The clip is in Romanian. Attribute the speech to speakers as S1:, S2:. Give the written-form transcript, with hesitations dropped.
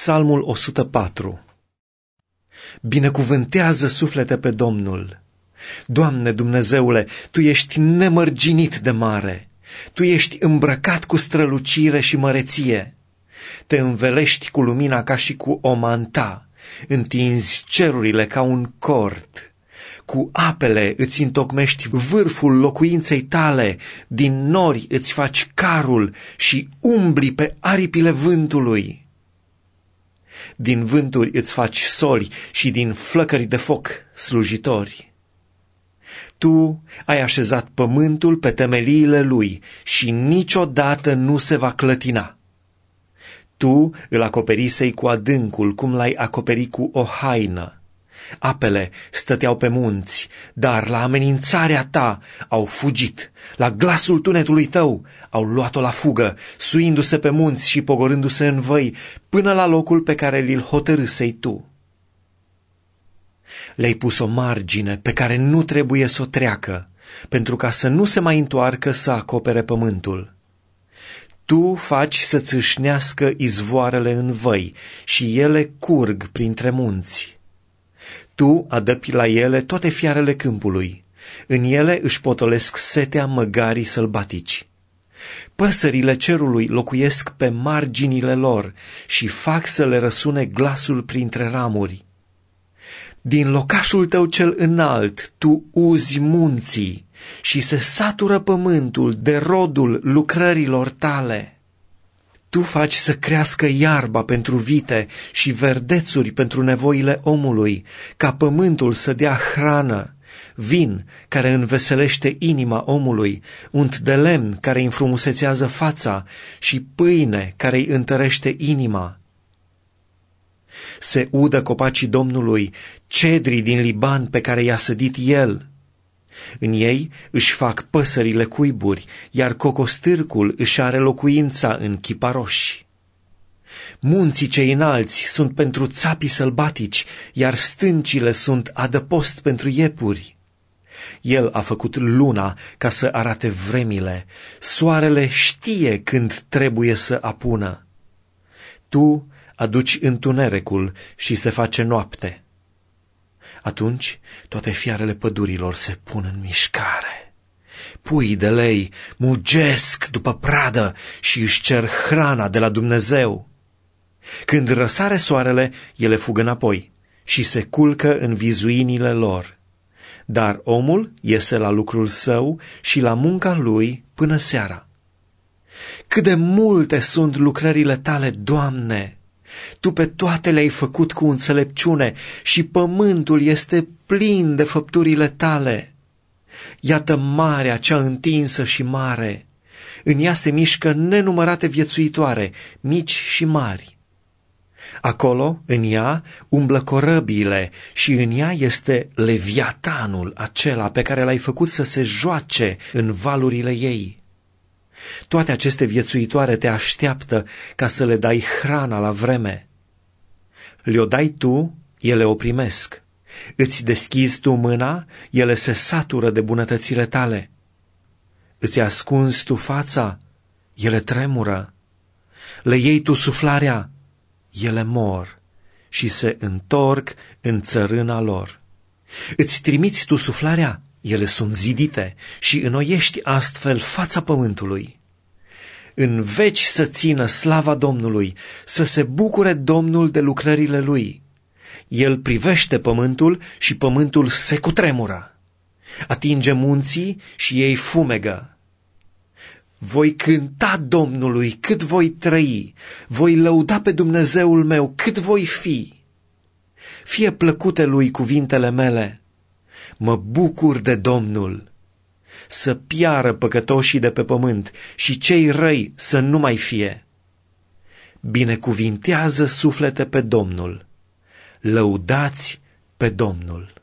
S1: Psalmul 104. Binecuvântează suflete pe Domnul. Doamne Dumnezeule, Tu ești nemărginit de mare, Tu ești îmbrăcat cu strălucire și măreție. Te învelești cu lumina ca și cu o manta, întinzi cerurile ca un cort. Cu apele îți întocmești vârful locuinței tale, din nori îți faci carul și umbli pe aripile vântului. Din vânturi îți faci soli și din flăcări de foc slujitori. Tu ai așezat pământul pe temeliile lui și niciodată nu se va clătina. Tu îl acoperisei cu adâncul, cum l-ai acoperit cu o haină. Apele stăteau pe munți, dar la amenințarea ta au fugit. La glasul tunetului tău au luat-o la fugă, suindu-se pe munți și pogorându-se în văi, până la locul pe care li-l hotărâsei tu. Le-ai pus o margine pe care nu trebuie să o treacă, pentru ca să nu se mai întoarcă să acopere pământul. Tu faci să țâșnească izvoarele în văi și ele curg printre munți. Tu adăpi la ele toate fiarele câmpului, în ele își potolesc setea măgarii sălbatici. Păsările cerului locuiesc pe marginile lor și fac să le răsune glasul printre ramuri. Din locașul tău cel înalt tu uzi munții și se satură pământul de rodul lucrărilor tale. Tu faci să crească iarba pentru vite și verdețuri pentru nevoile omului, ca pământul să dea hrană, vin care înveselește inima omului, unt de lemn care îi înfrumusețează fața și pâine care îi întărește inima. Se udă copacii Domnului, cedrii din Liban pe care i-a sădit El. În ei își fac păsările cuiburi, iar cocostârcul își are locuința în chiparoși. Munții cei înalți sunt pentru țapii sălbatici, iar stâncile sunt adăpost pentru iepuri. El a făcut luna ca să arate vremile, soarele știe când trebuie să apună. Tu aduci întunericul și se face noapte. Atunci toate fiarele pădurilor se pun în mișcare. Puii de lei mugesc după pradă și își cer hrana de la Dumnezeu. Când răsare soarele, ele fug înapoi și se culcă în vizuinile lor. Dar omul iese la lucrul său și la munca lui până seara. Cât de multe sunt lucrările tale, Doamne! Tu pe toate le-ai făcut cu înțelepciune și pământul este plin de făpturile tale. Iată marea cea întinsă și mare. În ea se mișcă nenumărate viețuitoare, mici și mari. Acolo, în ea, umblă corăbiile și în ea este Leviatanul acela pe care l-ai făcut să se joace în valurile ei. Toate aceste viețuitoare te așteaptă ca să le dai hrana la vreme. Le-o dai tu, ele o primesc. Îți deschizi tu mâna, ele se satură de bunătățile tale. Îți ascunzi tu fața, ele tremură. Le iei tu suflarea, ele mor și se întorc în țărâna lor. Îți trimiți tu suflarea, ele sunt zidite și înnoiești astfel fața pământului. În veci să țină slava Domnului, să se bucure Domnul de lucrările Lui. El privește pământul și pământul se cutremură. Atinge munții și ei fumegă. Voi cânta Domnului cât voi trăi, voi lăuda pe Dumnezeul meu cât voi fi. Fie plăcute Lui cuvintele mele. Mă bucur de Domnul. Să piară păcătoșii de pe pământ și cei răi să nu mai fie. Binecuvintează suflete pe Domnul. Lăudați pe Domnul.